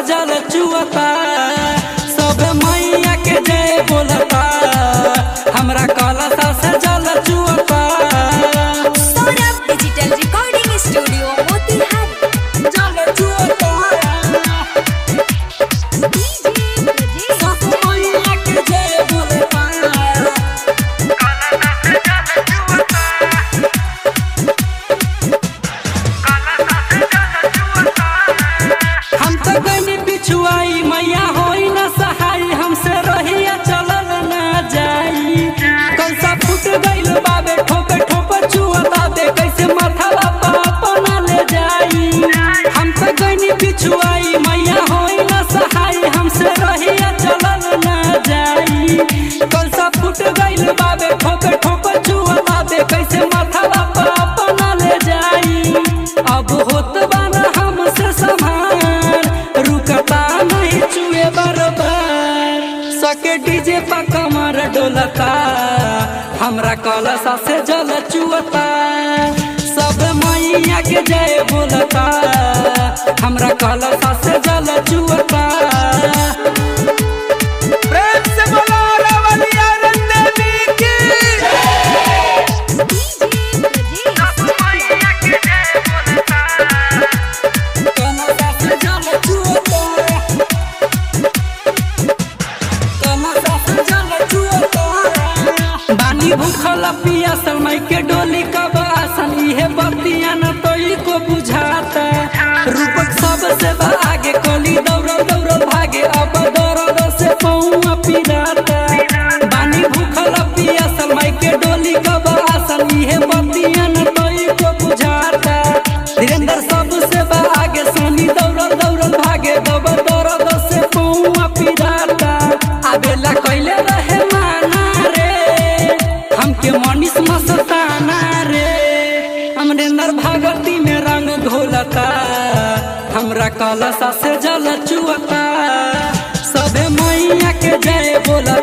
जल चुअता, सब मैया के जय बोलता, हमरा कलशा से जल चुअता। Saurabh digital recording studio Motihari. जल चुअता, सब मैया के जय बोलता, हम तो गनी पिछुआई मैया होई न सहाय, हमसे रहिया चलल न जाई। कलसा फूट गइल बाबे ठोपे ठोपे चुअता दे, कैसे माथा अपना ले जाई। हम तो गनी पिछुआई मैया होई न सहाय, हमसे रहिया चलल न जाई। कलसा फूट गइल बाबे ठोपे ठोपे चुअता दे, कैसे माथा अपना ले जाई। अब होत बाना हमसे संभाल, रुकता नहीं चुए बरबार, सके डीजे पा कमर डोलता, हमरा कलशा से जल चुअता, सब मैया के जय बोलता, हमरा कलशा से जल चुअता। प्रेम से बोलो रवलिया रंदेवी की। बानी भूखल पियासल माई के डोली कब आसन, इहे बतिया न तोई को बुझाता। रूपक सबसे आगे कोली दौड़ दौड़ भागे, अब दर्द से पौआ पिराता। बानी भूखल पियासल माई के डोली कब आसन, इहे बतिया न तोई को बुझाता। धीरेन्द्र सबसे आगे सोनी दौड़ दौड़ भागे, दब दर्द से पौआ पिराता। आबेला कैले रहे माना रे, हमके मनीष मस्ताना रे, अमरेंद्र भगती में रंग घोलता, हमरा कलशा से जल चुअता, सबे मैया के जय बोलता।